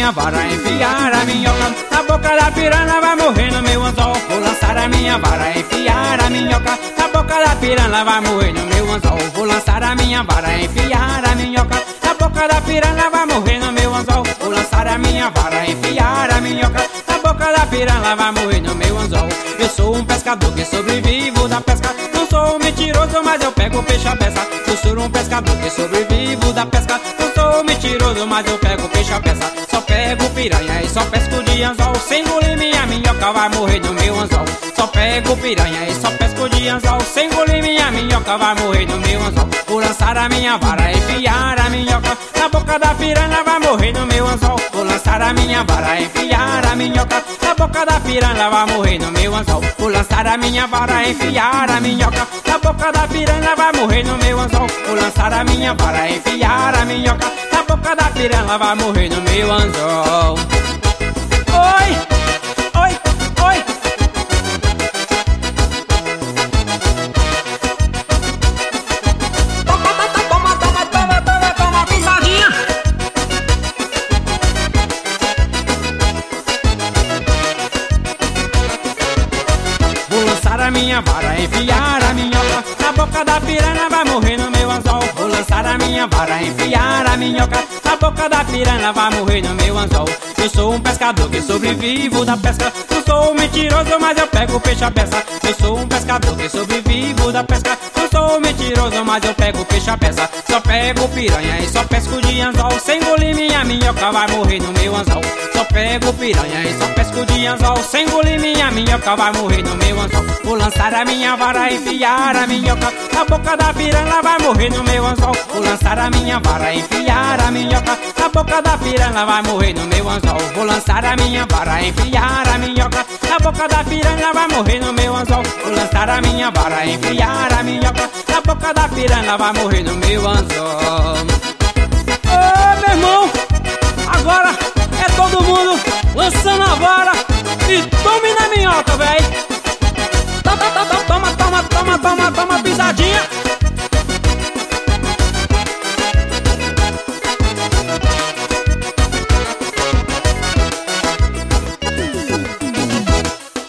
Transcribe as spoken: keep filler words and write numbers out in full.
minha vara, enfiar a minhoca na boca da piranha, vai morrer no meu anzol. Vou lançar a minha vara, enfiar a minhoca na boca da piranha, vai morrer no meu anzol. Vou lançar a minha vara, enfiar a minhoca na boca da piranha, vai morrer no meu anzol. Vou lançar a minha vara, enfiar a minhoca na boca da piranha, vai morrer no meu anzol. Eu sou um pescador que sobrevivo da pesca, não sou um mentiroso, mas eu pego peixe à beça. Eu sou um pescador que sobrevivo da pesca, não sou um mentiroso, mas eu pego peixe à beça. Só pego piranha e só pesco de anzol. Se engolir minha minhoca, vai morrer no meu anzol. Só pego piranha e só pesco de anzol. Se engolir minha minhoca, vai morrer no meu anzol. Vou lançar a minha vara, enfiar a minhoca na boca da piranha, vai morrer no meu anzol. Vou lançar a minha vara, enfiar a minhoca na boca da piranha, vai morrer no meu anzol. Vou lançar a minha vara, enfiar a minhoca na boca da piranha, vai morrer no meu anzol. Vou lançar a minha vara, enfiar a minhoca na boca da piranha, vai morrer no meu anzol. Oi, oi, oi. Toma, toma, toma, toma, toma, toma, pisadinha. Vou lançar a minha vara, enfiar a minhoca na boca da piranha, vai morrer no meu anzol. Vou lançar a minha vara, enfiar a minhoca na boca da piranha, vai morrer no meu anzol. Eu sou um pescador que sobrevivo da pesca, não sou um mentiroso, mas eu pego peixe à beça. Eu sou um pescador que sobrevivo da pesca, não sou um mentiroso, mas eu pego peixe à beça. Só pego piranha e só pesco de anzol. Se engolir minha minhoca, vai morrer no meu anzol. Só pego piranha e só pesco de anzol. Se engolir minha minhoca, vai morrer no meu anzol. Vou lançar a minha vara, enfiar a minhoca na boca da piranha, vai morrer no meu anzol. Vou lançar a minha vara, enfiar a minhoca na boca da piranha, vai morrer no meu anzol. Vou lançar a minha vara, enfiar a minhoca na boca da piranha, vai morrer no meu anzol. Vou lançar a minha vara, enfiar a minhoca na boca da piranha, vai morrer no meu anzol. Ô meu irmão, agora é todo mundo lançando a vara e tome na minhoca, véi.